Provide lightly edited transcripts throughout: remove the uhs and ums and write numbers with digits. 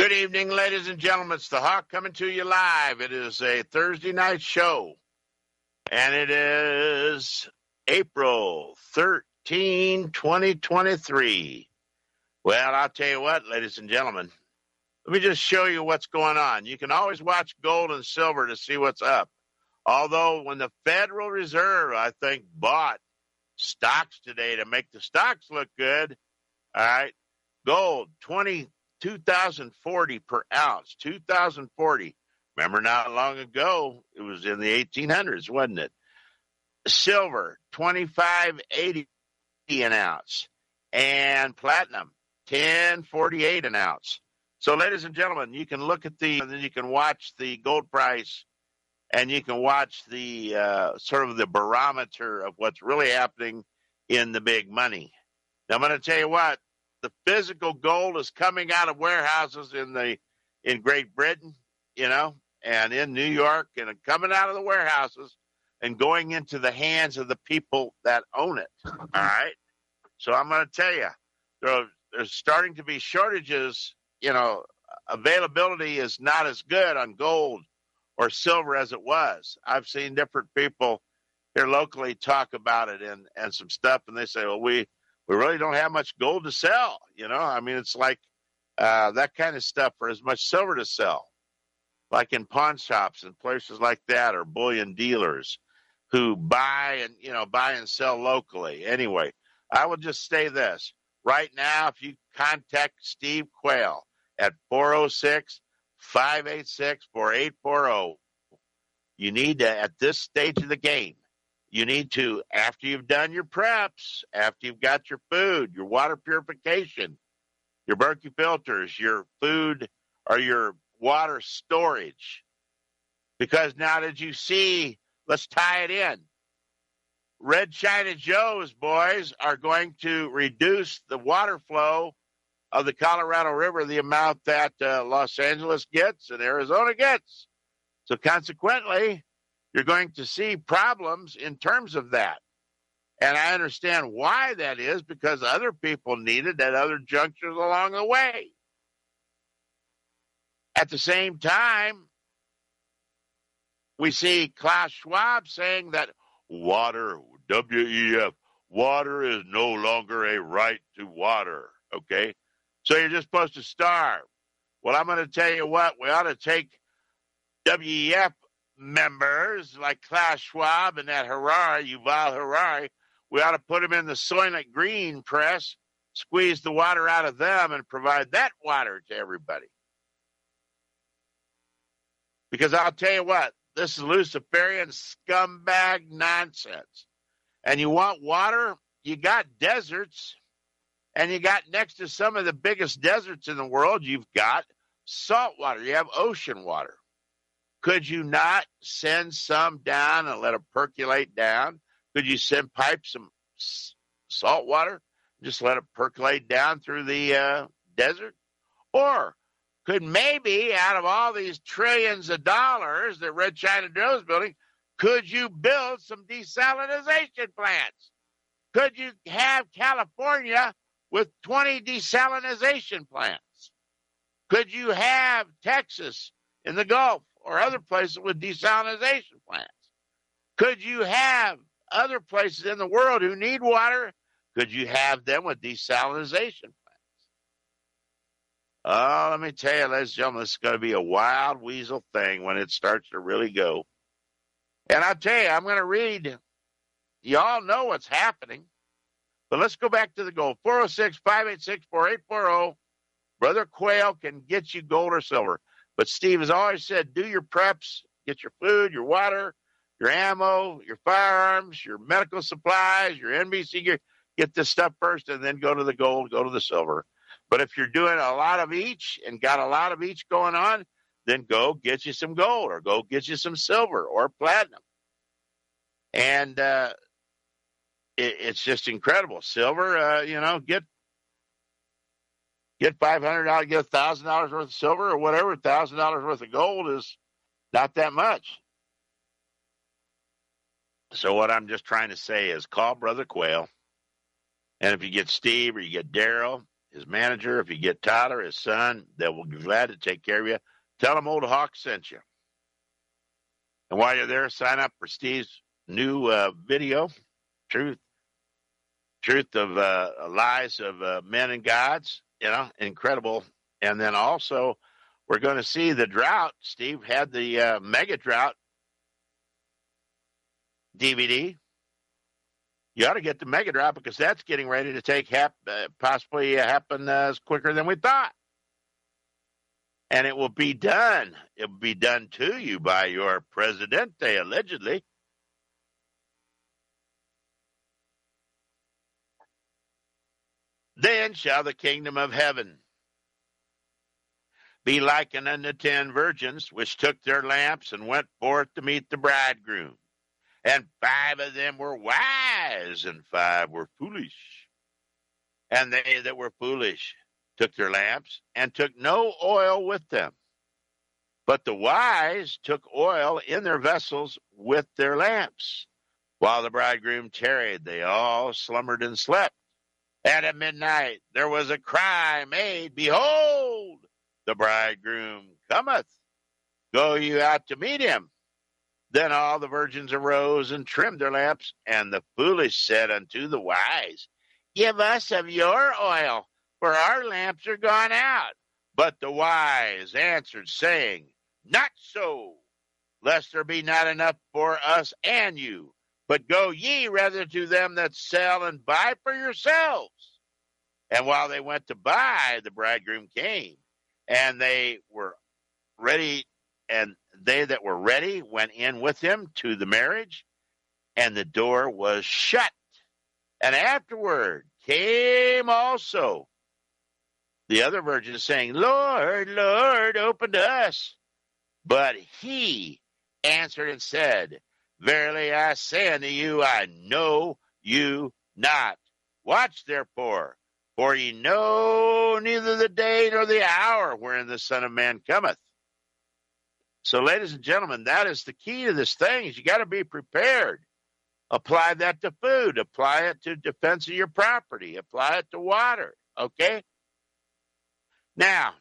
Good evening, ladies and gentlemen. It's the Hawk coming to you live. It is a Thursday night show, and it is April 13, 2023. Well, I'll tell you what, ladies and gentlemen, let me just show you what's going on. You can always watch gold and silver to see what's up. Although when the Federal Reserve, I think, bought stocks today to make the stocks look good, all right, gold, 2,040 per ounce, 2,040. Remember not long ago, it was in the 1800s, wasn't it? Silver, 25.80 an ounce. And platinum, 10.48 an ounce. So, ladies and gentlemen, you can look at then you can watch the gold price, and you can watch the sort of the barometer of what's really happening in the big money. Now, I'm going to tell you what, the physical gold is coming out of warehouses in Great Britain, and in New York, and coming out of the warehouses and going into the hands of the people that own it. All right. So I'm going to tell you, there's starting to be shortages. Availability is not as good on gold or silver as it was. I've seen different people here locally talk about it and some stuff, and they say, well, we really don't have much gold to sell. It's like that kind of stuff, or as much silver to sell, like in pawn shops and places like that, or bullion dealers who buy and sell locally. Anyway, I will just say this. Right now, if you contact Steve Quayle at 406-586-4840, you need to, at this stage of the game, you need to, after you've done your preps, after you've got your food, your water purification, your Berkey filters, your food or your water storage. Because now did you see, let's tie it in. Red China Joe's boys are going to reduce the water flow of the Colorado River, the amount that Los Angeles gets and Arizona gets. So consequently, you're going to see problems in terms of that. And I understand why that is, because other people need it at other junctures along the way. At the same time, we see Klaus Schwab saying that water, WEF, water is no longer a right to water, okay? So you're just supposed to starve. Well, I'm going to tell you what, we ought to take WEF members like Klaus Schwab and that Yuval Harari, we ought to put them in the Soylent Green press, squeeze the water out of them, and provide that water to everybody. Because I'll tell you what, this is Luciferian scumbag nonsense. And you want water? You got deserts, and you got next to some of the biggest deserts in the world, you've got salt water. You have ocean water. Could you not send some down and let it percolate down? Could you pipe some salt water, just let it percolate down through the desert? Or could maybe, out of all these trillions of dollars that Red China Joe's building, could you build some desalinization plants? Could you have California with 20 desalinization plants? Could you have Texas in the Gulf or other places with desalinization plants? Could you have other places in the world who need water? Could you have them with desalinization plants? Oh, let me tell you, ladies and gentlemen, this is going to be a wild weasel thing when it starts to really go. And I'll tell you, I'm going to read. You all know what's happening. But let's go back to the gold. 406-586-4840. Brother Quayle can get you gold or silver. But Steve has always said, do your preps, get your food, your water, your ammo, your firearms, your medical supplies, your NBC gear. Get this stuff first and then go to the gold, go to the silver. But if you're doing a lot of each and got a lot of each going on, then go get you some gold or go get you some silver or platinum. And it's just incredible. Silver, get $500, get $1,000 worth of silver or whatever. $1,000 worth of gold is not that much. So what I'm just trying to say is call Brother Quayle. And if you get Steve or you get Daryl, his manager. If you get Tyler, his son, they will be glad to take care of you. Tell them Old Hawk sent you. And while you're there, sign up for Steve's new video, Truth of Lies of Men and Gods. Incredible. And then also, we're going to see the drought. Steve had the Mega Drought DVD. You ought to get the Mega Drought because that's getting ready to possibly happen quicker than we thought. And it will be done. It will be done to you by your Presidente, allegedly. Then shall the kingdom of heaven be likened unto 10 virgins, which took their lamps and went forth to meet the bridegroom. And 5 of them were wise, and 5 were foolish. And they that were foolish took their lamps, and took no oil with them. But the wise took oil in their vessels with their lamps. While the bridegroom tarried, they all slumbered and slept. And at midnight there was a cry made, Behold, the bridegroom cometh. Go you out to meet him. Then all the virgins arose and trimmed their lamps. And the foolish said unto the wise, Give us of your oil, for our lamps are gone out. But the wise answered, saying, Not so, lest there be not enough for us and you. But go ye rather to them that sell and buy for yourselves. And while they went to buy, the bridegroom came, and they were ready, and they that were ready went in with him to the marriage, and the door was shut. And afterward came also the other virgins, saying, Lord, Lord, open to us. But he answered and said, Verily I say unto you, I know you not. Watch therefore, for ye know neither the day nor the hour wherein the Son of Man cometh. So, ladies and gentlemen, that is the key to this thing. Is you got to be prepared. Apply that to food. Apply it to defense of your property. Apply it to water. Okay? Now,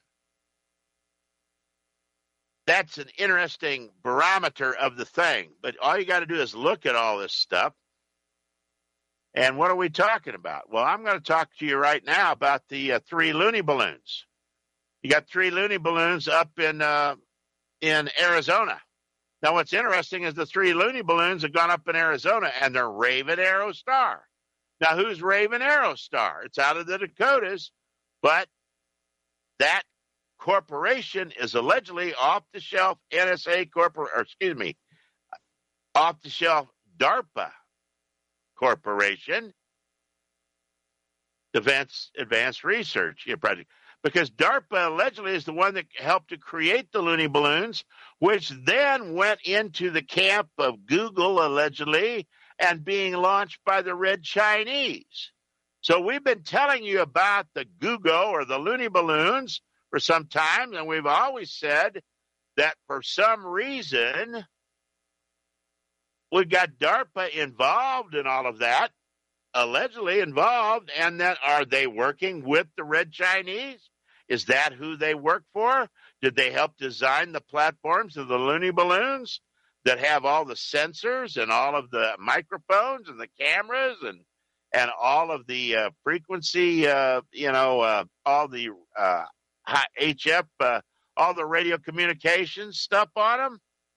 that's an interesting barometer of the thing. But all you got to do is look at all this stuff. And what are we talking about? Well, I'm going to talk to you right now about the 3 loony balloons. You got 3 loony balloons up in Arizona. Now, what's interesting is the 3 loony balloons have gone up in Arizona, and they're Raven Aerostar. Now, who's Raven Aerostar? It's out of the Dakotas, but that corporation is allegedly off-the-shelf off-the-shelf DARPA Corporation, Advanced Research Project. Because DARPA allegedly is the one that helped to create the loony balloons, which then went into the camp of Google, allegedly, and being launched by the Red Chinese. So we've been telling you about the Google or the loony balloons for some time, and we've always said that for some reason we've got DARPA involved in all of that, allegedly involved, and then are they working with the Red Chinese? Is that who they work for? Did they help design the platforms of the loony balloons that have all the sensors and all of the microphones and the cameras and all of the frequency, all the HF, all the radio communications stuff on them?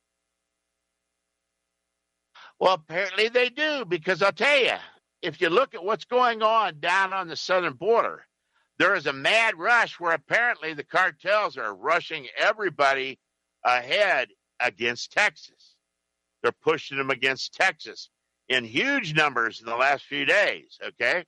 Well, apparently they do, because I'll tell you, if you look at what's going on down on the southern border, there is a mad rush where apparently the cartels are rushing everybody ahead against Texas. They're pushing them against Texas in huge numbers in the last few days, okay?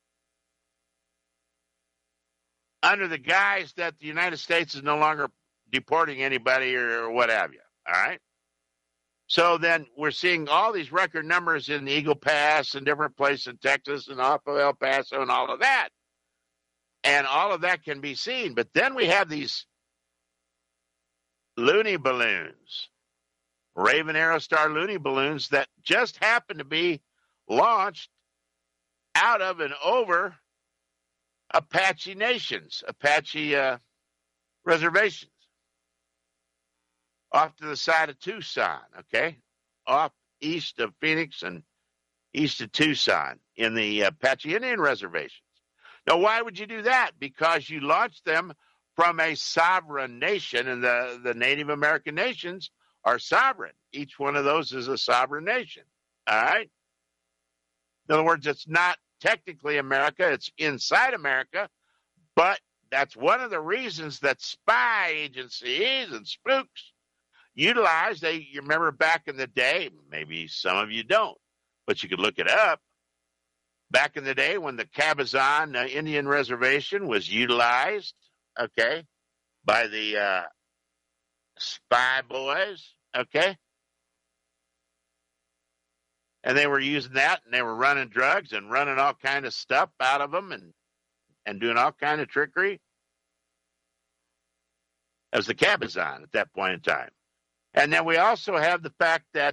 Under the guise that the United States is no longer deporting anybody or what have you, all right? So then we're seeing all these record numbers in the Eagle Pass and different places in Texas and off of El Paso and all of that. And all of that can be seen. But then we have these loony balloons, Raven Aerostar loony balloons that just happen to be launched out of and over Apache nations, Apache reservations off to the side of Tucson, okay? Off east of Phoenix and east of Tucson in the Apache Indian reservations. Now, why would you do that? Because you launched them from a sovereign nation, and the Native American nations are sovereign. Each one of those is a sovereign nation, all right? In other words, it's not technically America, it's inside America, but that's one of the reasons that spy agencies and spooks utilize. You remember back in the day, maybe some of you don't, but you could look it up. Back in the day when the Cabazon Indian Reservation was utilized, okay, by the spy boys, okay, and they were using that, and they were running drugs and running all kind of stuff out of them and doing all kind of trickery. That was the Cabazon at that point in time. And then we also have the fact that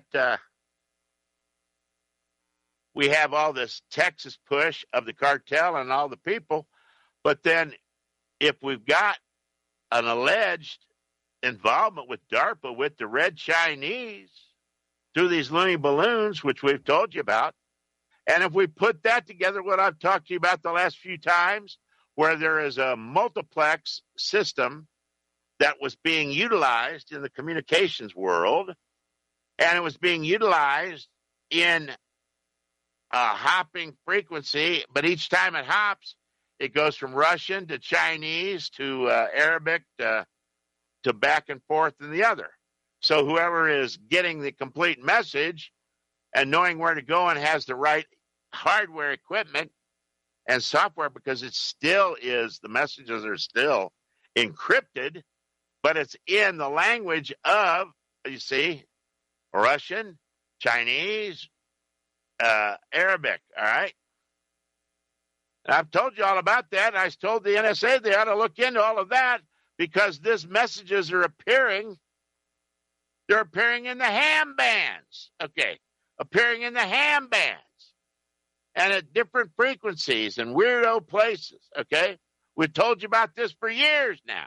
we have all this Texas push of the cartel and all the people. But then if we've got an alleged involvement with DARPA, with the Red Chinese, through these loony balloons, which we've told you about, and if we put that together, what I've talked to you about the last few times, where there is a multiplex system that was being utilized in the communications world, and it was being utilized in hopping frequency, but each time it hops, it goes from Russian to Chinese to Arabic to back and forth in the other. So whoever is getting the complete message and knowing where to go and has the right hardware equipment and software, because it still is, the messages are still encrypted, but it's in the language of, you see, Russian, Chinese, Arabic, all right? And I've told you all about that, and I told the NSA they ought to look into all of that, because these messages are appearing. They're appearing in the ham bands, okay? Appearing in the ham bands and at different frequencies and weirdo places, okay? We've told you about this for years now.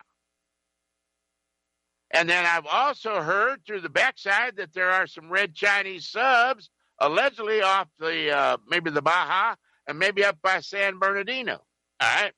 And then I've also heard through the backside that there are some Red Chinese subs allegedly off the maybe the Baja and maybe up by San Bernardino, all right?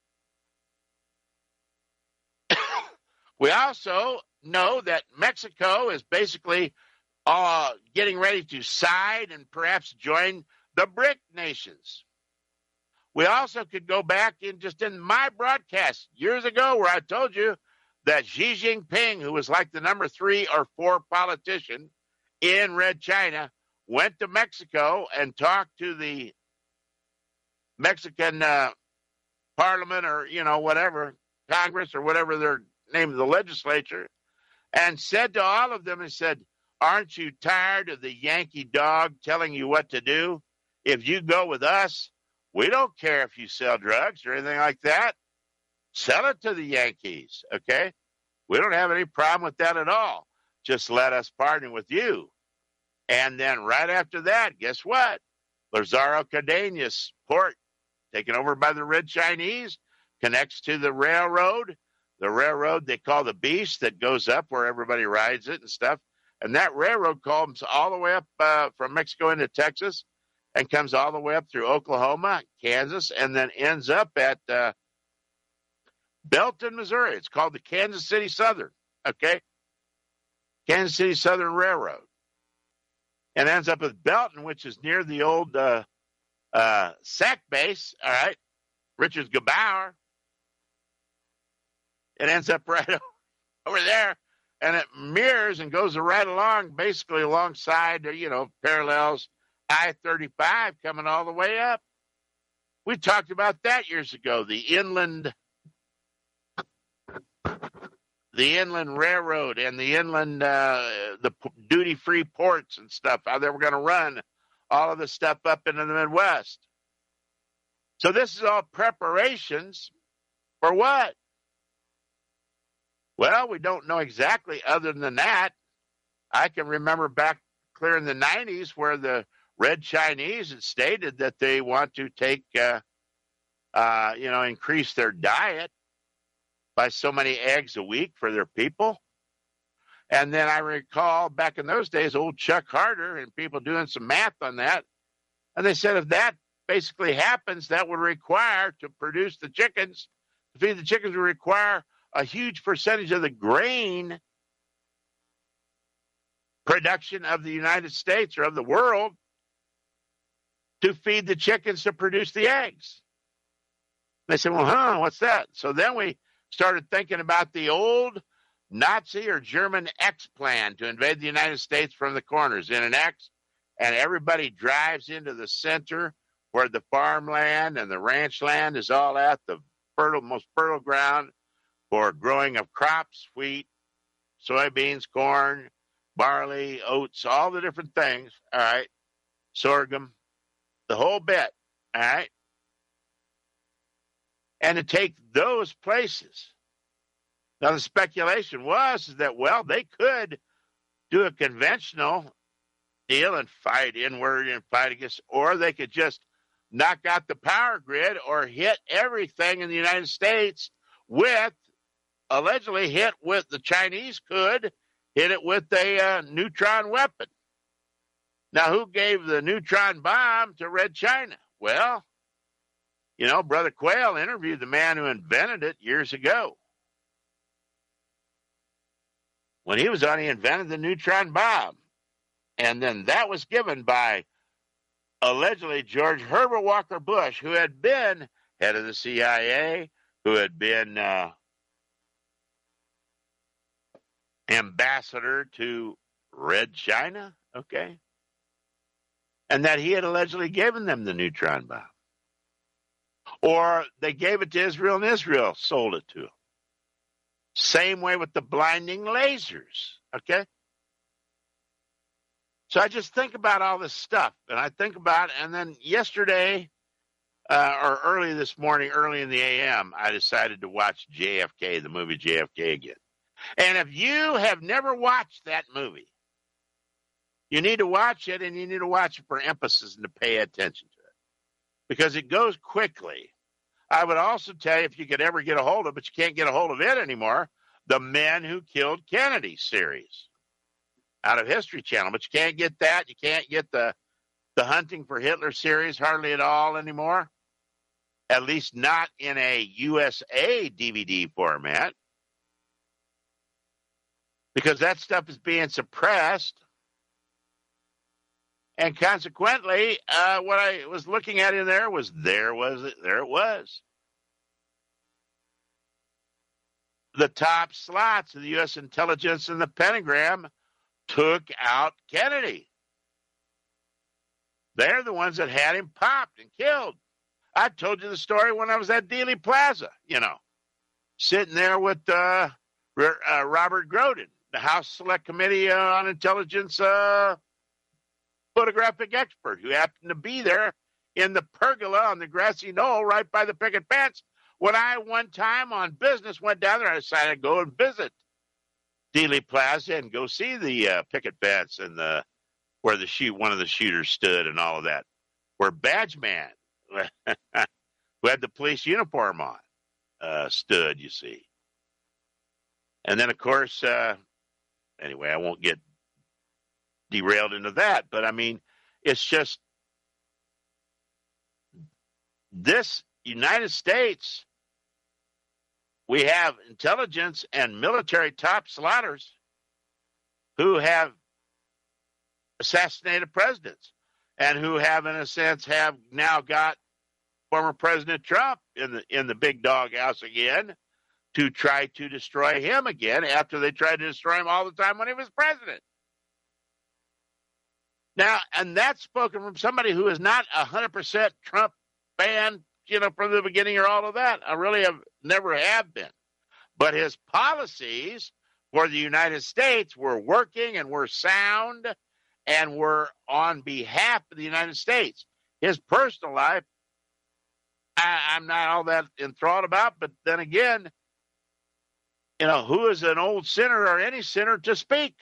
We also know that Mexico is basically getting ready to side and perhaps join the BRIC nations. We also could go back in my broadcast years ago where I told you that Xi Jinping, who was like the number 3 or 4 politician in Red China, went to Mexico and talked to the Mexican parliament or, whatever, Congress or whatever their name of the legislature, and said to all of them, he said, aren't you tired of the Yankee dog telling you what to do? If you go with us, we don't care if you sell drugs or anything like that. Sell it to the Yankees, okay? We don't have any problem with that at all. Just let us partner with you. And then right after that, guess what? Lazaro Cardenas port, taken over by the Red Chinese, connects to the railroad they call the Beast, that goes up where everybody rides it and stuff. And that railroad comes all the way up from Mexico into Texas and comes all the way up through Oklahoma, Kansas, and then ends up at Belton, Missouri. It's called the Kansas City Southern, okay? Kansas City Southern Railroad. And ends up at Belton, which is near the old SAC base, all right? Richard Gebauer. It ends up right over there, and it mirrors and goes right along, basically alongside, parallels I-35 coming all the way up. We talked about that years ago, the inland railroad and the inland, the duty-free ports and stuff, how they were going to run all of the stuff up into the Midwest. So this is all preparations for what? Well, we don't know exactly other than that. I can remember back clear in the 90s where the Red Chinese had stated that they want to take increase their diet by so many eggs a week for their people. And then I recall back in those days, old Chuck Harder and people doing some math on that. And they said if that basically happens, that would require to produce the chickens, to feed the chickens would require a huge percentage of the grain production of the United States or of the world to feed the chickens to produce the eggs. They said, well, what's that? So then we started thinking about the old Nazi or German X plan to invade the United States from the corners in an X, and everybody drives into the center where the farmland and the ranch land is all at, the most fertile ground for growing of crops, wheat, soybeans, corn, barley, oats, all the different things, all right, sorghum, the whole bit, all right, and to take those places. Now, the speculation was that, well, they could do a conventional deal and fight inward and fight against, or they could just knock out the power grid or hit everything in the United States with, allegedly hit with, the Chinese could hit it with a neutron weapon. Now, who gave the neutron bomb to Red China? Well, Brother Quayle interviewed the man who invented it years ago. When he was on, he invented the neutron bomb. And then that was given by, allegedly, George Herbert Walker Bush, who had been head of the CIA, who had been ambassador to Red China, okay? And that he had allegedly given them the neutron bomb. Or they gave it to Israel, and Israel sold it to them. Same way with the blinding lasers, okay? So I just think about all this stuff, and I think about, and then yesterday, or early this morning, early in the AM, I decided to watch JFK, the movie JFK again. And if you have never watched that movie, you need to watch it, and you need to watch it for emphasis and to pay attention to it, because it goes quickly. I would also tell you, if you could ever get a hold of it, but you can't get a hold of it anymore, The Men Who Killed Kennedy series out of History Channel. But you can't get that. You can't get the Hunting for Hitler series hardly at all anymore, at least not in a USA DVD format, because that stuff is being suppressed. And consequently, what I was looking at in there was, there it was. The top slots of the U.S. intelligence and the Pentagon took out Kennedy. They're the ones that had him popped and killed. I told you the story when I was at Dealey Plaza, sitting there with Robert Groden, the House Select Committee on Intelligence photographic expert, who happened to be there in the pergola on the grassy knoll right by the picket fence when I one time on business went down there. I decided to go and visit Dealey Plaza and go see the picket fence and where one of the shooters stood and all of that, where Badge Man, who had the police uniform on, stood, you see. And then, of course, anyway, I won't get derailed into that, but I mean, it's just this United States, we have intelligence and military top slotters who have assassinated presidents and who have, in a sense, have now got former President Trump in the big dog house again to try to destroy him again after they tried to destroy him all the time when he was president. Now, and that's spoken from somebody who is not 100% Trump fan, from the beginning or all of that. I really never have been. But his policies for the United States were working and were sound and were on behalf of the United States. His personal life, I'm not all that enthralled about, but then again, who is an old sinner or any sinner to speak,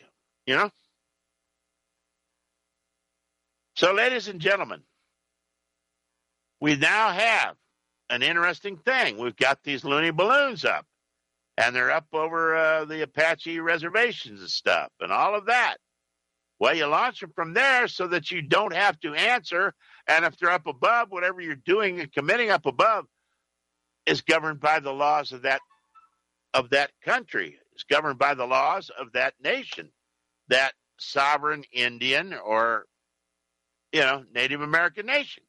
So, ladies and gentlemen, we now have an interesting thing. We've got these loony balloons up, and they're up over the Apache reservations and stuff and all of that. Well, you launch them from there so that you don't have to answer. And if they're up above, whatever you're doing and committing up above is governed by the laws of that country. It's governed by the laws of that nation, that sovereign Indian or, Native American nation.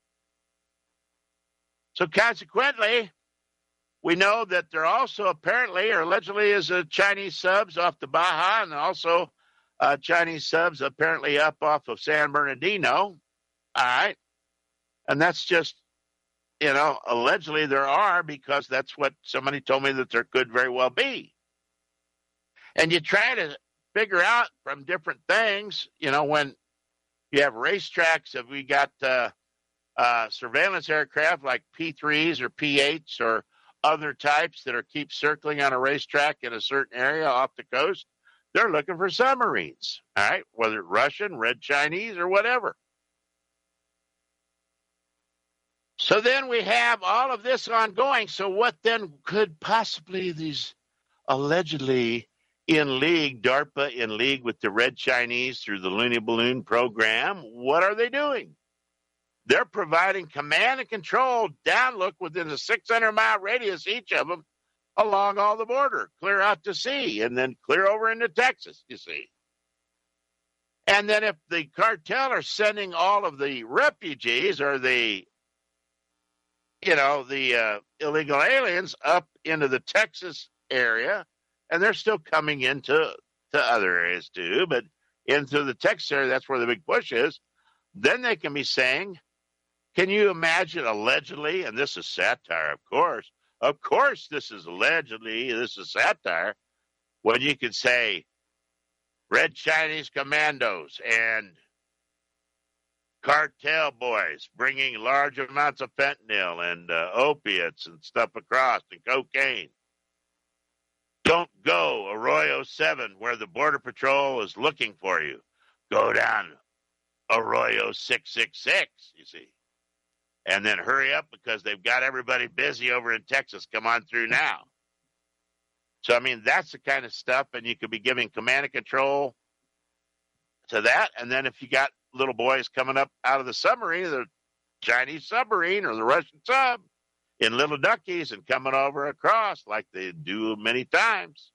So consequently, we know that there also apparently or allegedly is Chinese subs off the Baja, and also Chinese subs apparently up off of San Bernardino. All right. And that's just, allegedly there are, because that's what somebody told me that there could very well be. And you try to figure out from different things, when you have racetracks, if we got surveillance aircraft like P-3s or P-8s or other types that keep circling on a racetrack in a certain area off the coast, they're looking for submarines, all right, whether it's Russian, Red Chinese, or whatever. So then we have all of this ongoing. So what then could possibly these allegedly in league, DARPA in league with the Red Chinese through the Looney Balloon program, what are they doing? They're providing command and control downlook within a 600-mile radius, each of them, along all the border, clear out to sea, and then clear over into Texas, you see. And then if the cartel are sending all of the refugees or the illegal aliens up into the Texas area, and they're still coming into other areas too, but into the Texas area, that's where the big push is, then they can be saying, can you imagine allegedly, and this is satire, of course this is allegedly, this is satire, when you could say Red Chinese commandos and cartel boys bringing large amounts of fentanyl and opiates and stuff across, and cocaine. Don't go Arroyo 7 where the Border Patrol is looking for you. Go down Arroyo 666, you see. And then hurry up because they've got everybody busy over in Texas. Come on through now. So, I mean, that's the kind of stuff, and you could be giving command and control to that. And then if you got little boys coming up out of the submarine, the Chinese submarine or the Russian sub, in little duckies and coming over across like they do many times,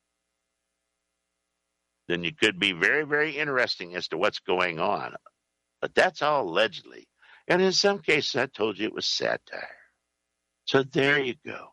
then you could be very, very interesting as to what's going on. But that's all allegedly. And in some cases, I told you it was satire. So there you go.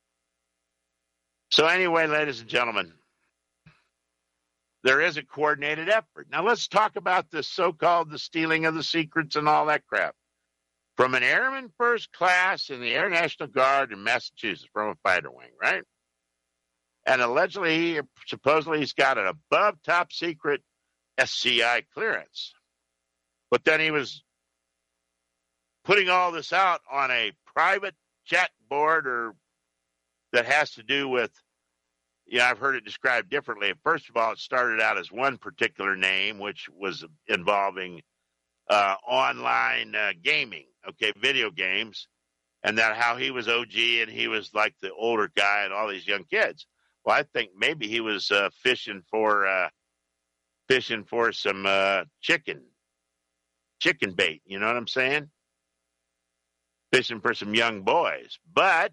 So anyway, ladies and gentlemen, there is a coordinated effort. Now let's talk about this so-called the stealing of the secrets and all that crap. From an airman first class in the Air National Guard in Massachusetts, from a fighter wing, right? And allegedly, supposedly, he's got an above top secret SCI clearance. But then he was putting all this out on a private chat board or that has to do with, I've heard it described differently. First of all, it started out as one particular name, which was involving online gaming, video games, and that how he was OG and he was like the older guy and all these young kids. Well, I think maybe he was fishing for some chicken bait. You know what I'm saying? Fishing for some young boys. But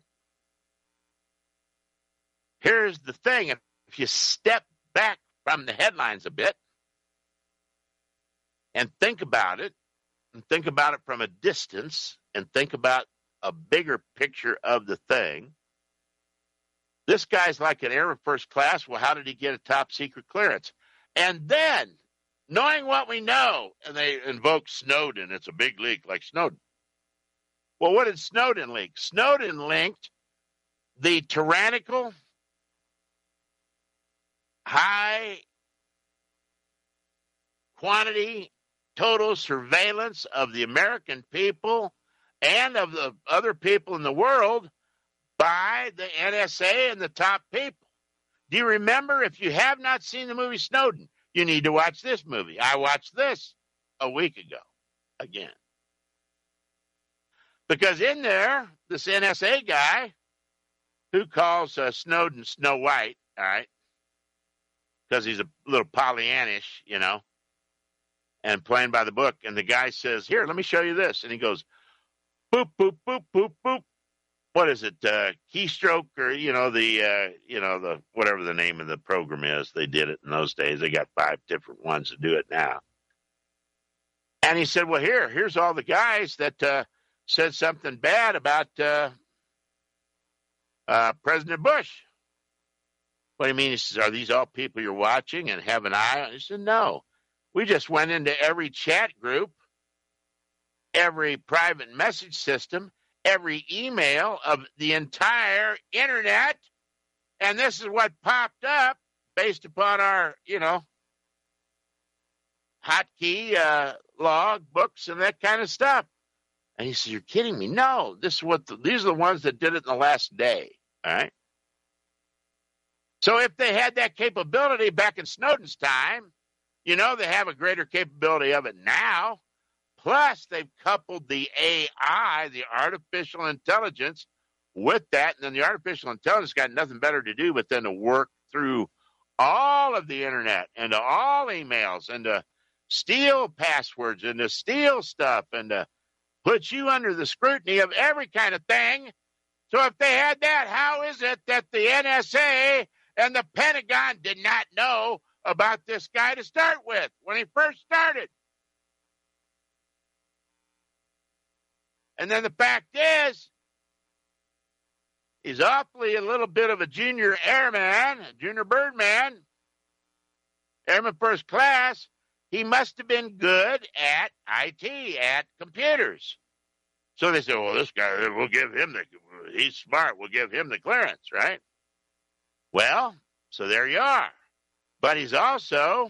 here's the thing. If you step back from the headlines a bit and think about it from a distance and think about a bigger picture of the thing, this guy's like an airman first class. Well, how did he get a top secret clearance? And then, knowing what we know, and they invoke Snowden. It's a big leak like Snowden. Well, what did Snowden leak? Snowden linked the tyrannical, high quantity, total surveillance of the American people and of the other people in the world by the NSA and the top people. Do you remember? If you have not seen the movie Snowden, you need to watch this movie. I watched this a week ago again. Because in there, this NSA guy who calls Snowden Snow White, all right, because he's a little Pollyannish, and playing by the book. And the guy says, "Here, let me show you this." And he goes, "Boop, boop, boop, boop, boop." What is it? Keystroke, or the whatever the name of the program is. They did it in those days. They got 5 different ones to do it now. And he said, "Well, here's all the guys that said something bad about President Bush." What do you mean? He says, "Are these all people you're watching and have an eye on?" He said, "No. We just went into every chat group, every private message system, every email of the entire internet, and this is what popped up based upon our, hotkey log books and that kind of stuff." And he says, "You're kidding me." "No, these are the ones that did it in the last day." All right. So if they had that capability back in Snowden's time, they have a greater capability of it now. Plus, they've coupled the AI, the artificial intelligence, with that. And then the artificial intelligence got nothing better to do but then to work through all of the internet and to all emails and to steal passwords and to steal stuff and to put you under the scrutiny of every kind of thing. So if they had that, how is it that the NSA and the Pentagon did not know about this guy to start with when he first started? And then the fact is, he's awfully a little bit of a junior airman, a junior birdman, airman first class. He must have been good at IT, at computers. So they said, "Well, this guy, he's smart, we'll give him the clearance," right? Well, so there you are. But he's also,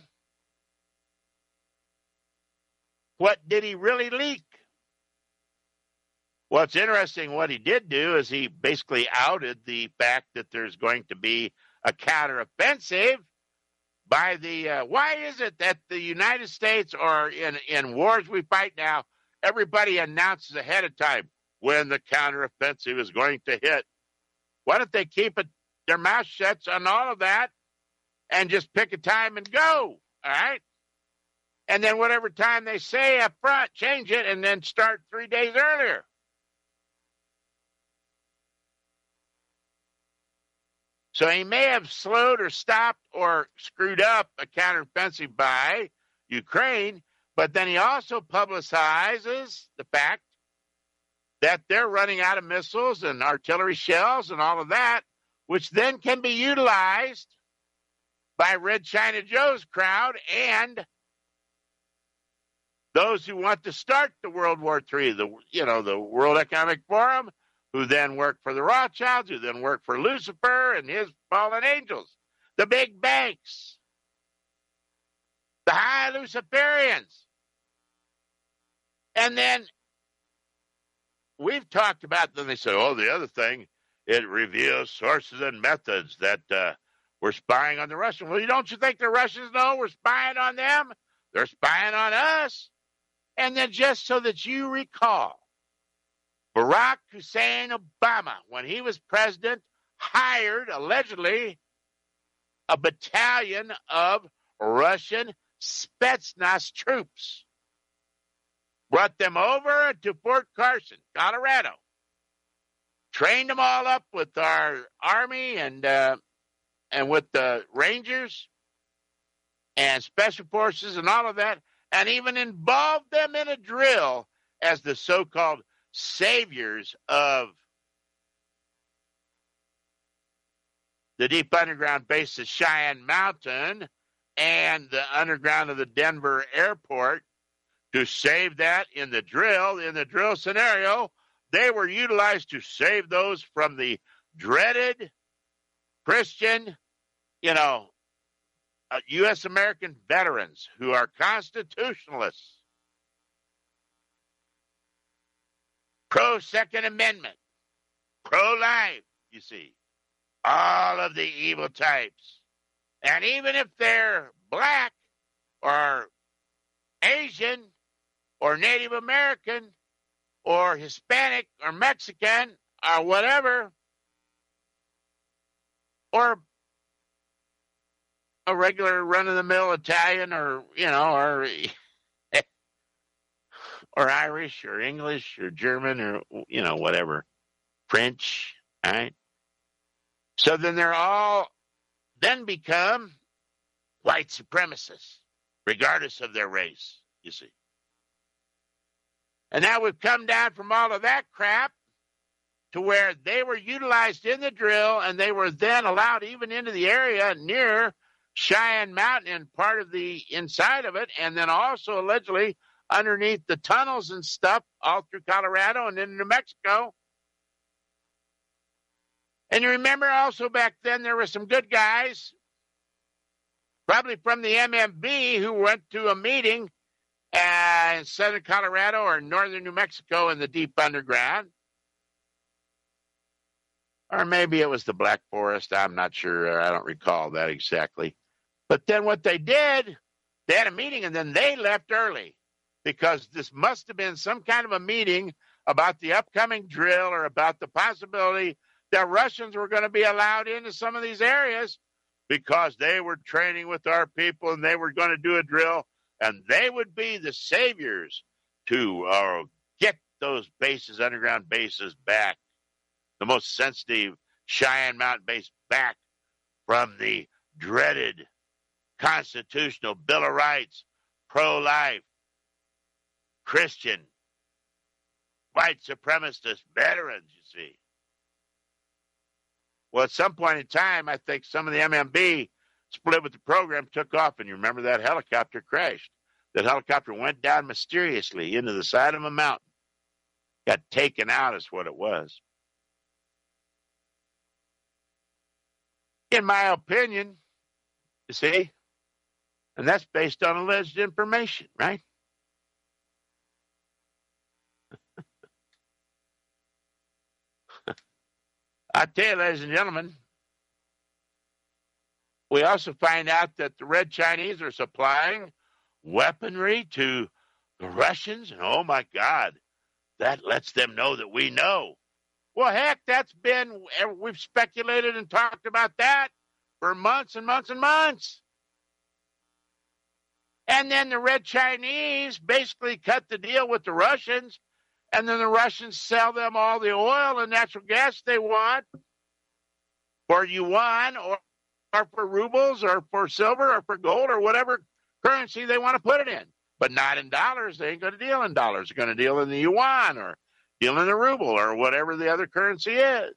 what did he really leak? Well, it's interesting. What he did do is he basically outed the fact that there's going to be a counteroffensive by the, why is it that the United States, or in wars we fight now, everybody announces ahead of time when the counteroffensive is going to hit? Why don't they keep their mouth shut on all of that and just pick a time and go, all right? And then whatever time they say up front, change it and then start 3 days earlier. So he may have slowed or stopped or screwed up a counteroffensive by Ukraine, but then he also publicizes the fact that they're running out of missiles and artillery shells and all of that, which then can be utilized by Red China Joe's crowd and those who want to start the World War III, the World Economic Forum, who then work for the Rothschilds, who then work for Lucifer and his fallen angels, the big banks, the high Luciferians. And then we've talked about, then they say, "Oh, the other thing, it reveals sources and methods that we're spying on the Russians." Well, don't you think the Russians know we're spying on them? They're spying on us. And then just so that you recall, Barack Hussein Obama, when he was president, hired, allegedly, a battalion of Russian Spetsnaz troops, brought them over to Fort Carson, Colorado, trained them all up with our Army and with the Rangers and Special Forces and all of that, and even involved them in a drill as the so-called saviors of the deep underground base at Cheyenne Mountain and the underground of the Denver airport. To save that in the drill scenario, they were utilized to save those from the dreaded Christian, U.S. American veterans who are constitutionalists, pro-Second Amendment, pro-life, you see, all of the evil types. And even if they're black or Asian or Native American or Hispanic or Mexican or whatever, or a regular run-of-the-mill Italian or, or Irish or English or German or, whatever, French, all right? So then they're all then become white supremacists, regardless of their race, you see. And now we've come down from all of that crap to where they were utilized in the drill, and they were then allowed even into the area near Cheyenne Mountain and part of the inside of it, and then also allegedly underneath the tunnels and stuff all through Colorado and in New Mexico. And you remember also back then there were some good guys, probably from the MMB, who went to a meeting in southern Colorado or northern New Mexico in the deep underground. Or maybe it was the Black Forest. I'm not sure. I don't recall that exactly. But then what they did, they had a meeting and then they left early because this must have been some kind of a meeting about the upcoming drill or about the possibility that Russians were going to be allowed into some of these areas because they were training with our people and they were going to do a drill and they would be the saviors to get those bases, underground bases back, the most sensitive Cheyenne Mountain base back from the dreaded constitutional Bill of Rights, pro-life, Christian, white supremacist veterans, you see. Well, at some point in time, I think some of the MMB split with the program, took off, and you remember that helicopter crashed. That helicopter went down mysteriously into the side of a mountain. Got taken out is what it was. In my opinion, you see, and that's based on alleged information, right? I tell you, ladies and gentlemen, we also find out that the Red Chinese are supplying weaponry to the Russians, and oh my God, that lets them know that we know. Well, heck, we've speculated and talked about that for months and months and months. And then the Red Chinese basically cut the deal with the Russians, and then the Russians sell them all the oil and natural gas they want for yuan or for rubles or for silver or for gold or whatever currency they want to put it in. But not in dollars. They ain't going to deal in dollars. They're going to deal in the yuan or deal in the ruble or whatever the other currency is.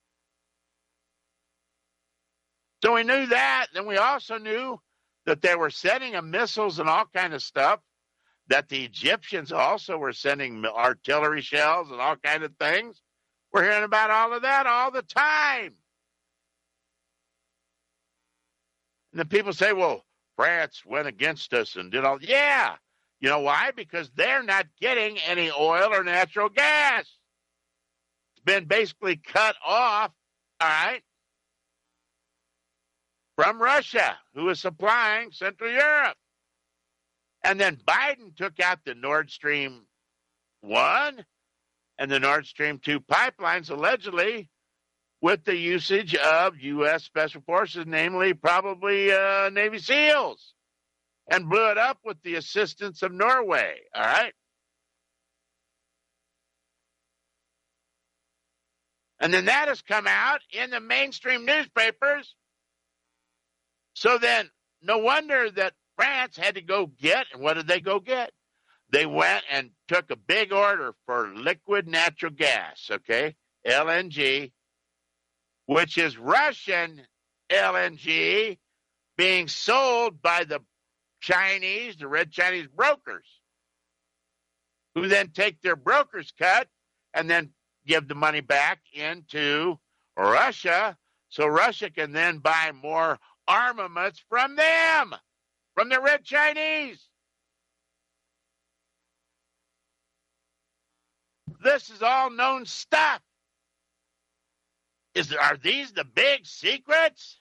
So we knew that. Then we also knew that they were sending them missiles and all kind of stuff, that the Egyptians also were sending artillery shells and all kind of things. We're hearing about all of that all the time. And then people say, well, France went against us and did all. Yeah. You know why? Because they're not getting any oil or natural gas. It's been basically cut off, all right, from Russia, who is supplying Central Europe. And then Biden took out the Nord Stream 1 and the Nord Stream 2 pipelines, allegedly, with the usage of U.S. Special Forces, namely probably Navy SEALs, and blew it up with the assistance of Norway, all right? And then that has come out in the mainstream newspapers. So then, no wonder that France had to go get, and what did they go get? They went and took a big order for liquid natural gas, okay, LNG, which is Russian LNG being sold by the Chinese, the Red Chinese brokers, who then take their broker's cut and then give the money back into Russia, so Russia can then buy more armaments from them, from the Red Chinese. This is all known stuff. Are these the big secrets?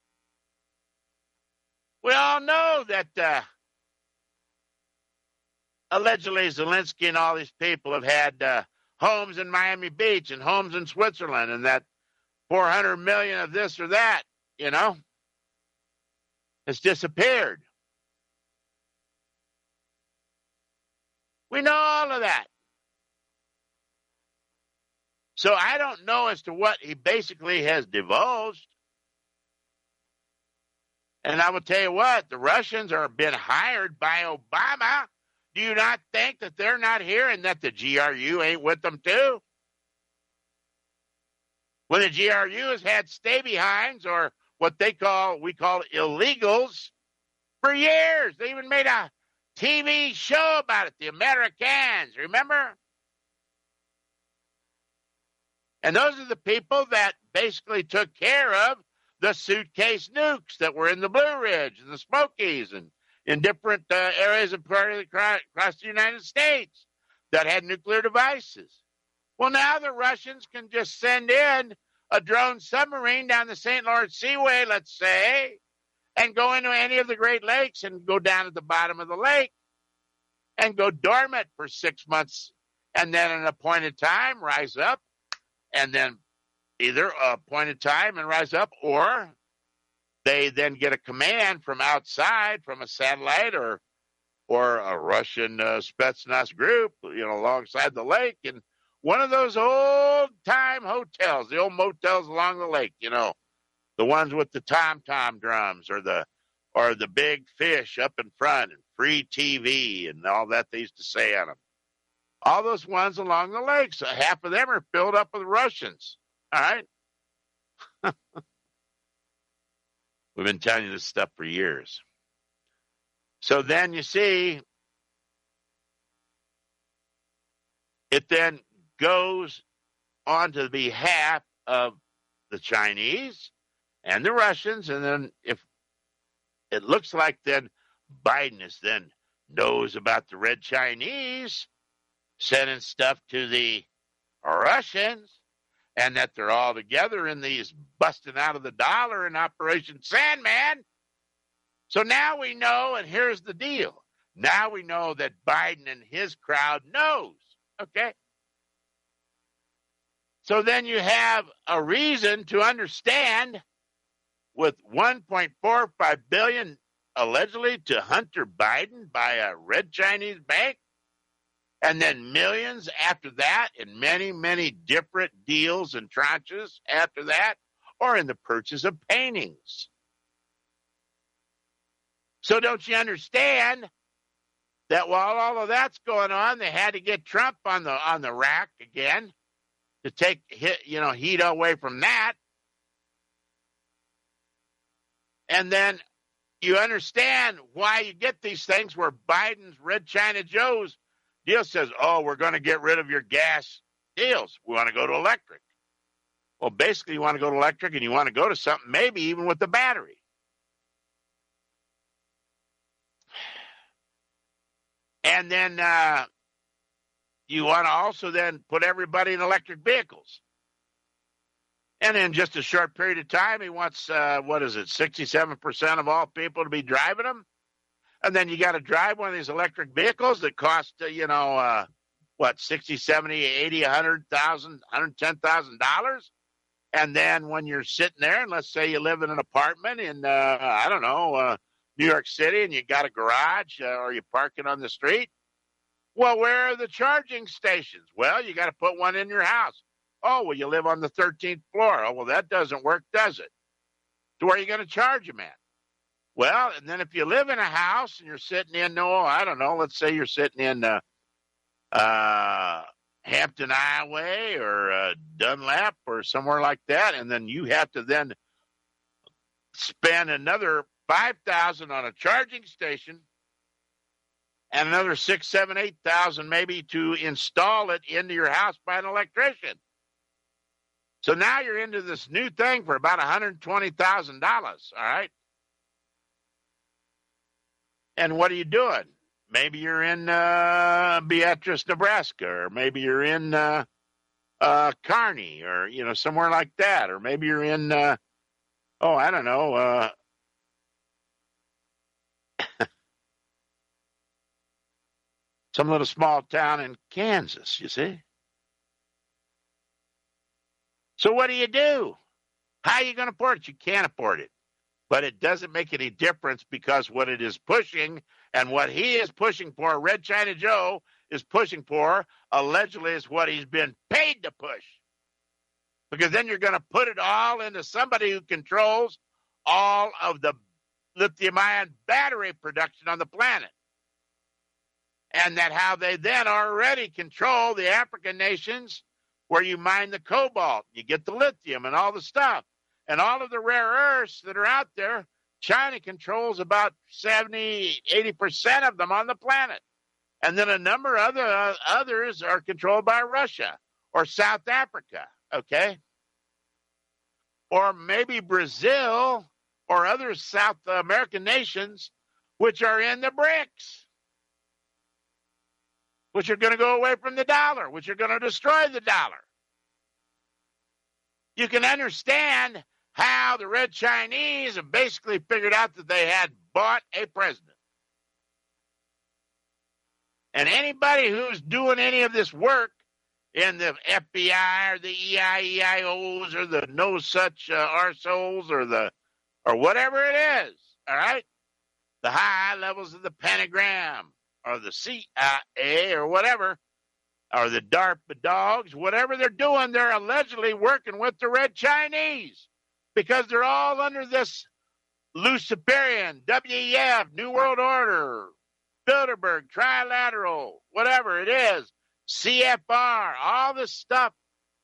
We all know that allegedly Zelensky and all these people have had homes in Miami Beach and homes in Switzerland and that 400 million of this or that, has disappeared. We know all of that. So I don't know as to what he basically has divulged. And I will tell you what, the Russians are been hired by Obama. Do you not think that they're not here and that the GRU ain't with them too? When the GRU has had stay-behinds, or what we call illegals, for years. They even made a TV show about it, the Americans, remember? And those are the people that basically took care of the suitcase nukes that were in the Blue Ridge and the Smokies and in different areas across the United States that had nuclear devices. Well, now the Russians can just send in a drone submarine down the St. Lawrence Seaway, let's say, and go into any of the Great Lakes and go down at the bottom of the lake and go dormant for 6 months, and then at an appointed time rise up, and then either appointed time and rise up, or they then get a command from outside, from a satellite or a Russian Spetsnaz group, alongside the lake, and one of those old-time hotels, the old motels along the lake, the ones with the tom-tom drums or the big fish up in front and free TV and all that they used to say on them. All those ones along the lake, so half of them are filled up with Russians. All right? We've been telling you this stuff for years. So then you see, it then goes on to the behalf of the Chinese and the Russians, and then if it looks like then Biden is then knows about the Red Chinese sending stuff to the Russians, and that they're all together in these busting out of the dollar in Operation Sandman. So now we know, and here's the deal. Now we know that Biden and his crowd knows, okay? So then you have a reason to understand, with $1.45 billion allegedly to Hunter Biden by a red Chinese bank, and then millions after that in many, many different deals and tranches after that, or in the purchase of paintings. So don't you understand that while all of that's going on, they had to get Trump on the rack again to take heat away from that. And then you understand why you get these things where Biden's Red China Joe's deal says, we're going to get rid of your gas deals. We want to go to electric. Well, basically, you want to go to electric, and you want to go to something maybe even with the battery. And then you want to also then put everybody in electric vehicles. And in just a short period of time, he wants, 67% of all people to be driving them? And then you got to drive one of these electric vehicles that cost, $60, $70, $80, $100,000, $110,000. And then when you're sitting there, and let's say you live in an apartment in, New York City, and you got a garage, or you're parking on the street. Well, where are the charging stations? Well, you got to put one in your house. Oh, well, you live on the 13th floor. Oh, well, that doesn't work, does it? So where are you going to charge them at? Well, and then if you live in a house and you're sitting in, let's say you're sitting in Hampton Highway or Dunlap or somewhere like that, and then you have to then spend another $5,000 on a charging station and another $6,000, $7,000, $8,000 maybe to install it into your house by an electrician. So now you're into this new thing for about $120,000, all right? And what are you doing? Maybe you're in Beatrice, Nebraska, or maybe you're in Kearney, or somewhere like that, or maybe you're in some little small town in Kansas. You see, So what do? How are you going to afford it? You can't afford it. But it doesn't make any difference because what it is pushing and what he is pushing for, Red China Joe is pushing for, allegedly is what he's been paid to push. Because then you're going to put it all into somebody who controls all of the lithium-ion battery production on the planet. And that how they then already control the African nations where you mine the cobalt, you get the lithium and all the stuff. And all of the rare earths that are out there, China controls about 70, 80% of them on the planet. And then a number of others are controlled by Russia or South Africa, okay? Or maybe Brazil or other South American nations which are in the BRICS, which are going to go away from the dollar, which are going to destroy the dollar. You can understand how the Red Chinese have basically figured out that they had bought a president. And anybody who's doing any of this work in the FBI or the EIEIOs or the no such arseholes or whatever it is, all right? The high levels of the Pentagram or the CIA or whatever, or the DARPA dogs, whatever they're doing, they're allegedly working with the Red Chinese because they're all under this Luciferian, WEF, New World Order, Bilderberg, Trilateral, whatever it is, CFR, all this stuff.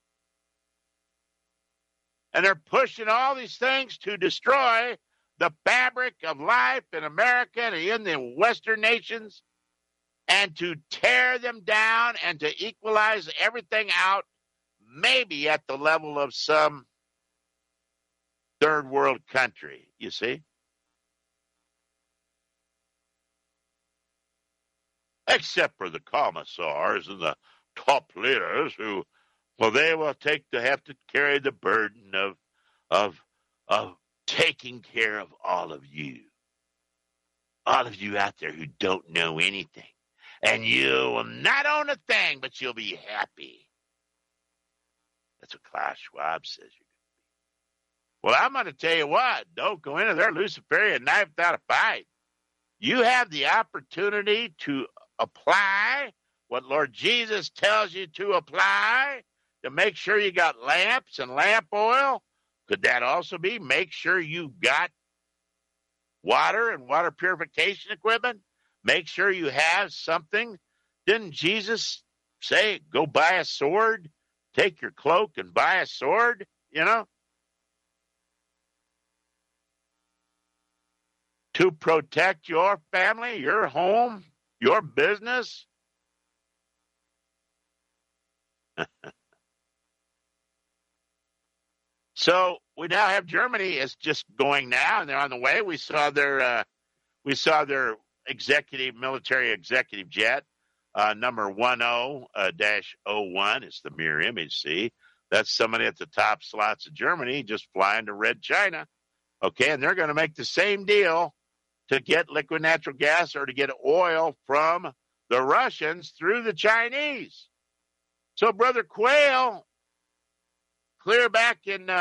And they're pushing all these things to destroy the fabric of life in America and in the Western nations, and to tear them down and to equalize everything out, maybe at the level of some third world country, you see? Except for the commissars and the top leaders who, well, they will have to carry the burden of taking care of all of you out there who don't know anything. And you will not own a thing, but you'll be happy. That's what Klaus Schwab says you're going to be. Well, I'm going to tell you what. Don't go into their Luciferian knife without a fight. You have the opportunity to apply what Lord Jesus tells you to apply to make sure you got lamps and lamp oil. Could that also be make sure you got water and water purification equipment? Make sure you have something. Didn't Jesus say, go buy a sword, take your cloak and buy a sword, you know? To protect your family, your home, your business. So we now have Germany is just going now, and they're on the way. We saw their military executive jet, number 10-01. It's the mirror image. See, that's somebody at the top slots of Germany just flying to Red China. Okay, and they're going to make the same deal to get liquid natural gas or to get oil from the Russians through the Chinese. So, Brother Quayle, clear back in,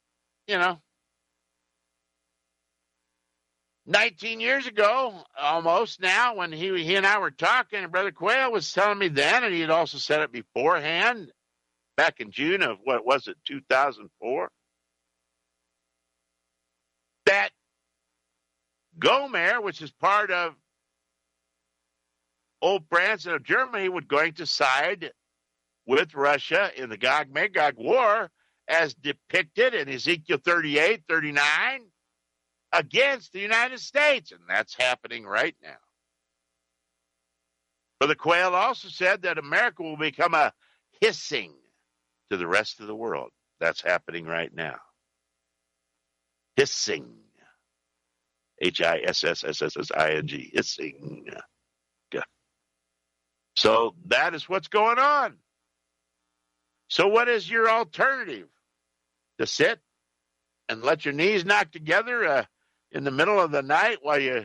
19 years ago, almost now, when he and I were talking, and Brother Quayle was telling me then, and he had also said it beforehand, back in June of, 2004, that Gomer, which is part of old France and of Germany, was going to side with Russia in the Gog-Magog war as depicted in Ezekiel 38, 39, against the United States. And that's happening right now. Brother Quayle also said that America will become a hissing to the rest of the world. That's happening right now. Hissing. Hissing. Hissing. Yeah. So that is what's going on. So what is your alternative? To sit and let your knees knock together in the middle of the night while you,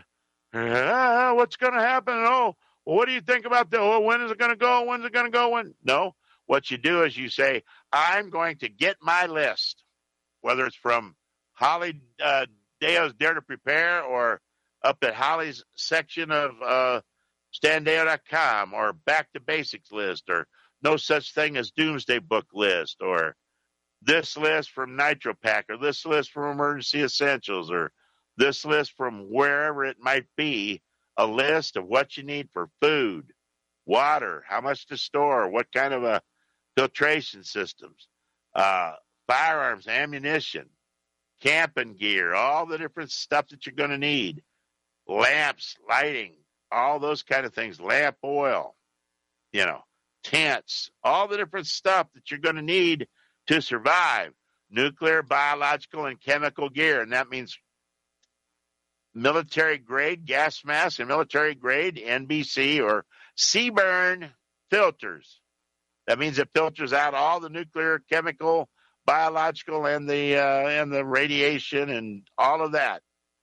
what's going to happen? Oh, well, what do you think about that? Oh, when is it going to go? When's it going to go? When? No, what you do is you say, I'm going to get my list, whether it's from Holly Deo's Dare to Prepare or up at Holly's section of standeo.com or Back to Basics list or No Such Thing as Doomsday Book list or this list from Nitro Pack or this list from Emergency Essentials or this list from wherever it might be, a list of what you need for food, water, how much to store, what kind of filtration systems, firearms, ammunition, camping gear, all the different stuff that you're going to need, lamps, lighting, all those kind of things, lamp oil, tents, all the different stuff that you're going to need to survive, nuclear, biological, and chemical gear. And that means military grade gas mask and military grade NBC or CBurn filters. That means it filters out all the nuclear, chemical, biological, and the radiation and all of that.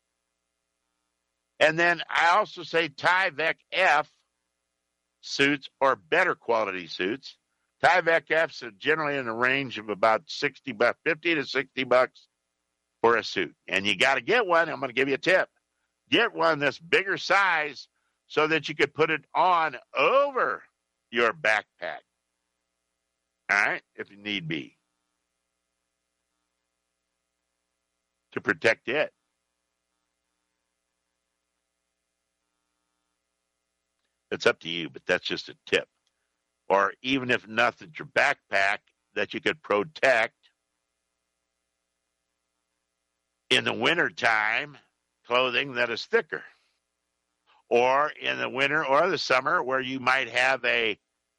And then I also say Tyvek F suits or better quality suits. Tyvek Fs are generally in the range of about $50 to $60 for a suit. And you got to get one. I'm going to give you a tip. Get one that's bigger size so that you could put it on over your backpack. All right, if you need be, to protect it. It's up to you, but that's just a tip. Or even if nothing, your backpack that you could protect in the wintertime, clothing that is thicker. Or in the winter or the summer where you might have a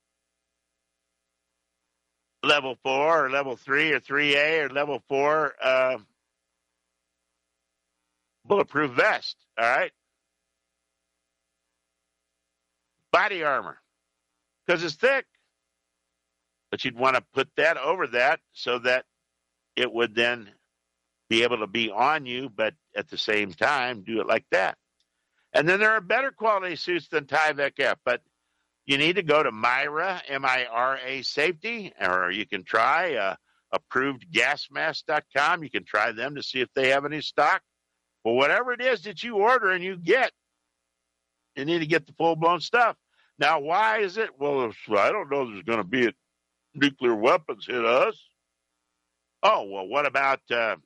level 4 or level 3 or 3A or level 4 bulletproof vest, all right? Body armor, because it's thick. But you'd want to put that over that so that it would then be able to be on you, but at the same time, do it like that. And then there are better quality suits than Tyvek F, but you need to go to Myra, M-I-R-A Safety, or you can try approvedgasmask.com. You can try them to see if they have any stock. Well, whatever it is that you order and you get, you need to get the full-blown stuff. Now, why is it? Well, I don't know there's going to be nuclear weapons hit us. Oh, well, what about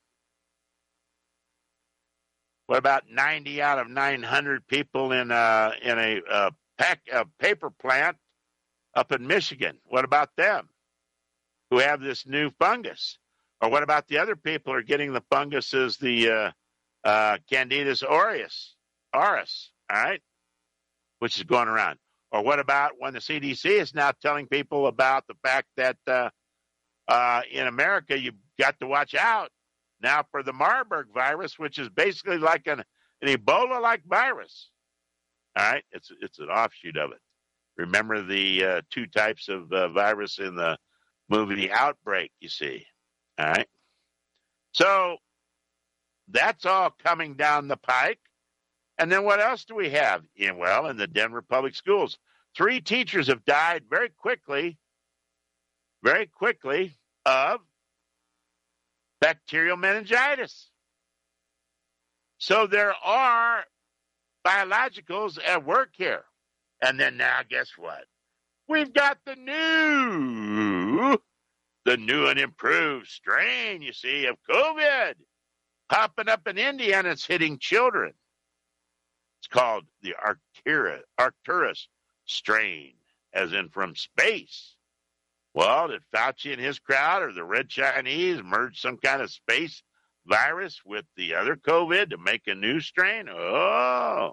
90 out of 900 people in a paper plant up in Michigan? What about them who have this new fungus? Or what about the other people who are getting the fungus as the Candida auris, all right, which is going around? Or what about when the CDC is now telling people about the fact that in America you've got to watch out now for the Marburg virus, which is basically like an Ebola-like virus. All right, it's an offshoot of it. Remember the two types of virus in the movie Outbreak, you see. All right. So that's all coming down the pike. And then what else do we have? In the Denver Public Schools, 3 teachers have died very quickly of bacterial meningitis. So there are biologicals at work here. And then now, guess what? We've got the new and improved strain, you see, of COVID popping up in India, and it's hitting children. It's called the Arcturus strain, as in from space. Well, did Fauci and his crowd or the Red Chinese merge some kind of space virus with the other COVID to make a new strain? Oh.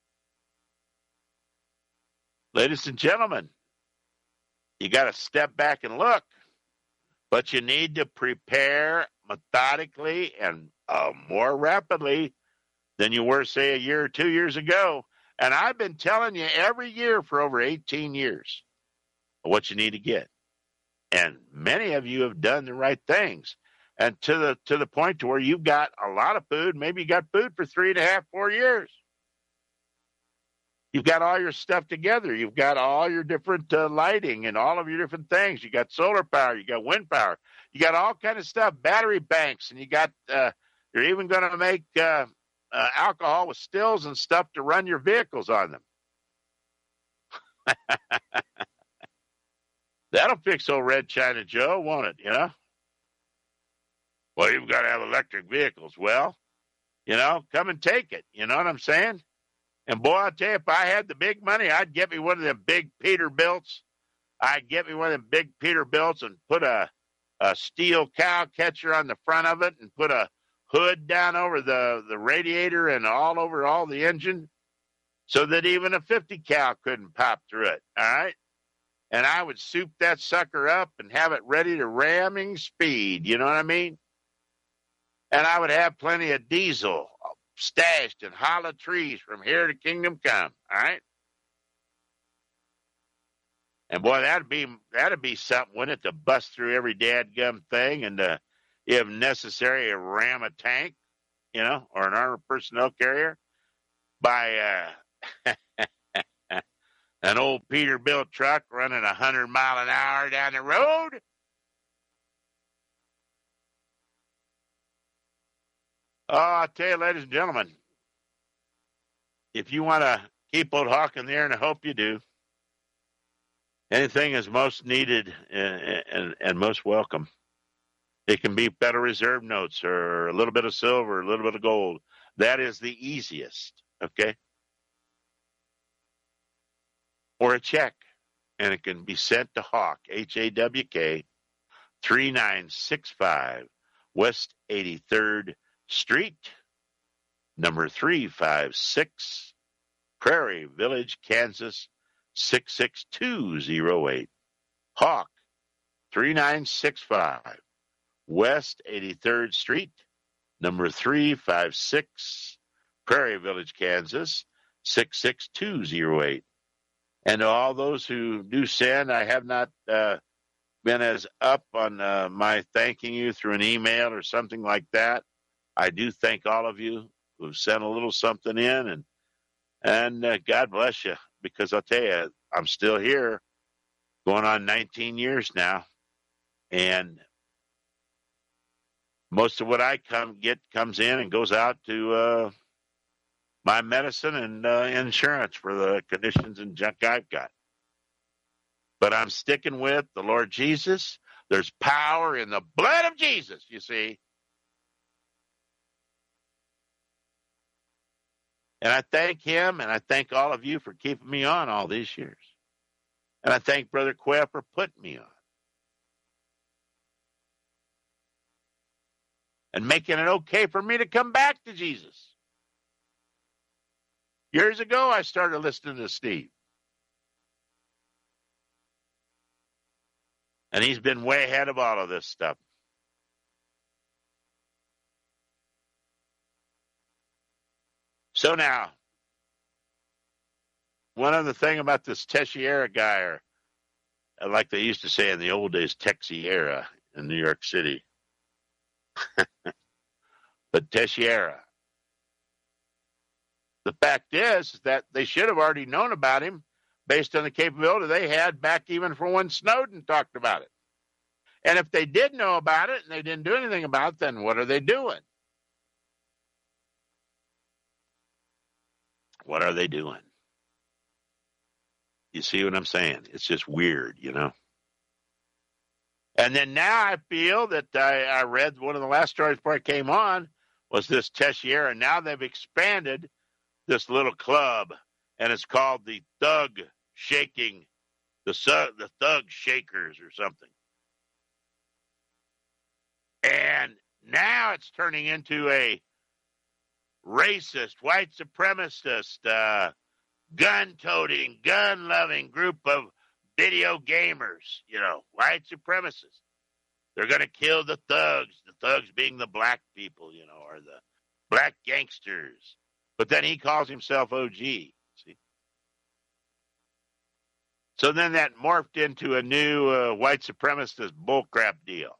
Ladies and gentlemen, you got to step back and look, but you need to prepare methodically and more rapidly than you were, say, a year or 2 years ago. And I've been telling you every year for over 18 years what you need to get. And many of you have done the right things. And to the point to where you've got a lot of food, maybe you got food for 3.5, 4 years. You've got all your stuff together. You've got all your different lighting and all of your different things. You got solar power. You got wind power. You got all kind of stuff, battery banks, and you got. You're even going to make alcohol with stills and stuff to run your vehicles on them. That'll fix old Red China Joe, won't it? You know. Well, you've got to have electric vehicles. Well, you know, come and take it. You know what I'm saying? And boy, I'll tell you, if I had the big money, I'd get me one of them big Peterbilts. I'd get me one of them big Peterbilts and put a steel cow catcher on the front of it and put a hood down over the radiator and all over all the engine so that even a 50 cal couldn't pop through it. All right. And I would soup that sucker up and have it ready to ramming speed. You know what I mean? And I would have plenty of diesel stashed in hollow trees from here to kingdom come. All right. And boy, that'd be something, wouldn't it, to bust through every dadgum thing and if necessary, ram a tank, you know, or an armored personnel carrier by an old Peterbilt truck running 100 miles an hour down the road. Oh, I tell you, ladies and gentlemen, if you want to keep old Hawk in the air, and I hope you do, anything is most needed and most welcome. It can be Federal Reserve notes or a little bit of silver, a little bit of gold. That is the easiest, okay? Or a check, and it can be sent to Hawk, Hawk, 3965 West 83rd Street, number 356, Prairie Village, Kansas, 66208. Hawk, 3965 West 83rd Street, number 356, Prairie Village, Kansas, 66208. And to all those who do send, I have not been as up on my thanking you through an email or something like that. I do thank all of you who've sent a little something in, and God bless you, because I'll tell you, I'm still here, going on 19 years now, and most of what I get comes in and goes out to my medicine and insurance for the conditions and junk I've got. But I'm sticking with the Lord Jesus. There's power in the blood of Jesus, you see. And I thank him, and I thank all of you for keeping me on all these years. And I thank Brother Quayle for putting me on. And making it okay for me to come back to Jesus. Years ago, I started listening to Steve. And he's been way ahead of all of this stuff. So now, one other thing about this Teixeira guy, or like they used to say in the old days, Texiera in New York City. But Teixeira. The fact is that they should have already known about him based on the capability they had back even from when Snowden talked about it. And if they did know about it and they didn't do anything about it, then what are they doing? What are they doing? You see what I'm saying? It's just weird, you know? And then now I feel that I read one of the last stories before I came on was this Teixeira. Now they've expanded this little club, and it's called the Thug Shaking, the Thug Shakers or something. And now it's turning into a racist, white supremacist, gun-toting, gun-loving group of video gamers, you know, white supremacists. They're going to kill the thugs being the black people, you know, or the black gangsters. But then he calls himself OG, see? So then that morphed into a new white supremacist bullcrap deal.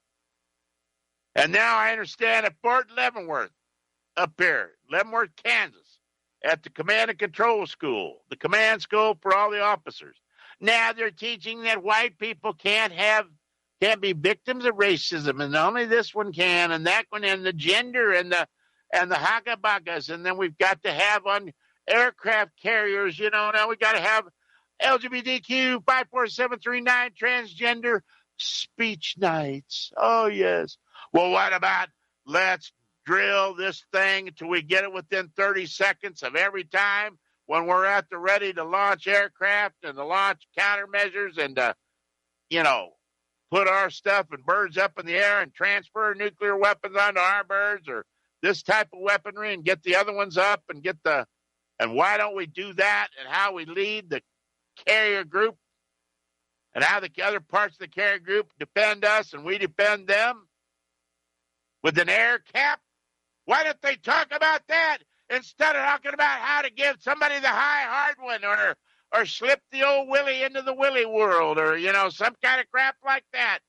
And now I understand at Fort Leavenworth, up here, Leavenworth, Kansas, at the command and control school, the command school for all the officers. Now they're teaching that white people can't be victims of racism, and only this one can, and that one, and the gender, and the hagabagas, and then we've got to have on aircraft carriers, now we got to have LGBTQ 54739 transgender speech nights. Oh, yes. Well, what about let's drill this thing until we get it within 30 seconds of every time when we're at the ready to launch aircraft and to launch countermeasures and to, put our stuff and birds up in the air and transfer nuclear weapons onto our birds or this type of weaponry and get the other ones up and and why don't we do that, and how we lead the carrier group and how the other parts of the carrier group defend us and we defend them with an air cap? Why don't they talk about that instead of talking about how to give somebody the high hard one or slip the old Willie into the Willie world or, some kind of crap like that?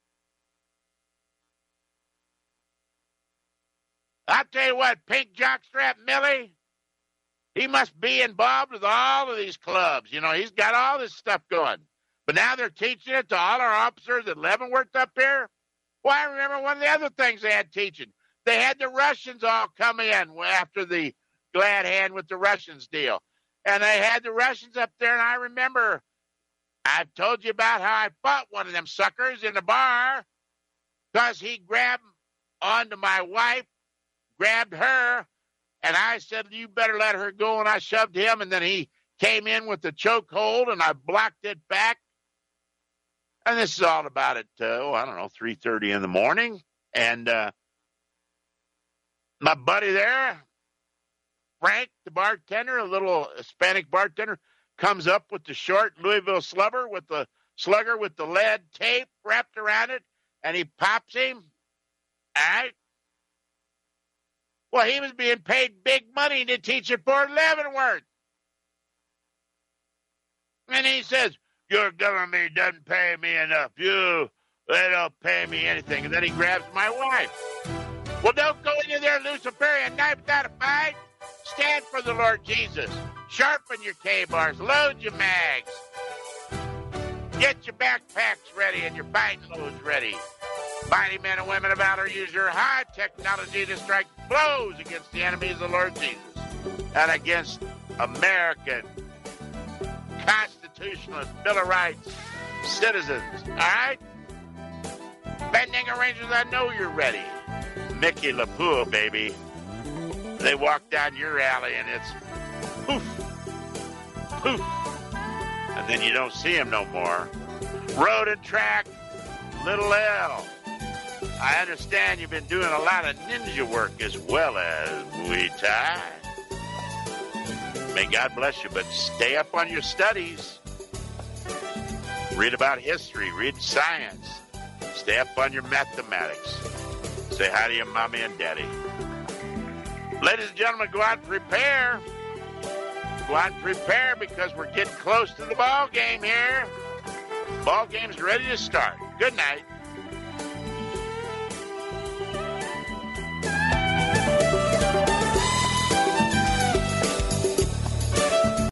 I'll tell you what, Pink Jockstrap Millie, he must be involved with all of these clubs. He's got all this stuff going. But now they're teaching it to all our officers at Leavenworth up here. Well, I remember one of the other things they had teaching. They had the Russians all come in after the glad hand with the Russians deal. And they had the Russians up there, and I remember I've told you about how I fought one of them suckers in the bar because he grabbed onto my wife, grabbed her, and I said, you better let her go, and I shoved him, and then he came in with the chokehold, and I blocked it back. And this is all about at, 3:30 in the morning. And my buddy there, Frank, the bartender, a little Hispanic bartender, comes up with the short Louisville slugger with the lead tape wrapped around it, and he pops him. All right? Well, he was being paid big money to teach at Fort Leavenworth. And he says, your government doesn't pay me enough. They don't pay me anything. And then he grabs my wife. Well, don't go into there, Luciferian knife without a fight. Stand for the Lord Jesus. Sharpen your K-bars. Load your mags. Get your backpacks ready and your fighting loads ready. Mighty men and women of valor, use your high technology to strike blows against the enemies of the Lord Jesus and against American constitutionalist Bill of Rights citizens. All right? Bendinger Rangers, I know you're ready. Mickey LaPoule, baby. They walk down your alley and it's poof, poof. And then you don't see him no more. Road and track, Little L. I understand you've been doing a lot of ninja work as well as Muay Thai. May God bless you, but stay up on your studies. Read about history, read science. Stay up on your mathematics. Say hi to your mommy and daddy. Ladies and gentlemen, go out and prepare. Go out and prepare because we're getting close to the ball game here. Ball game's ready to start. Good night.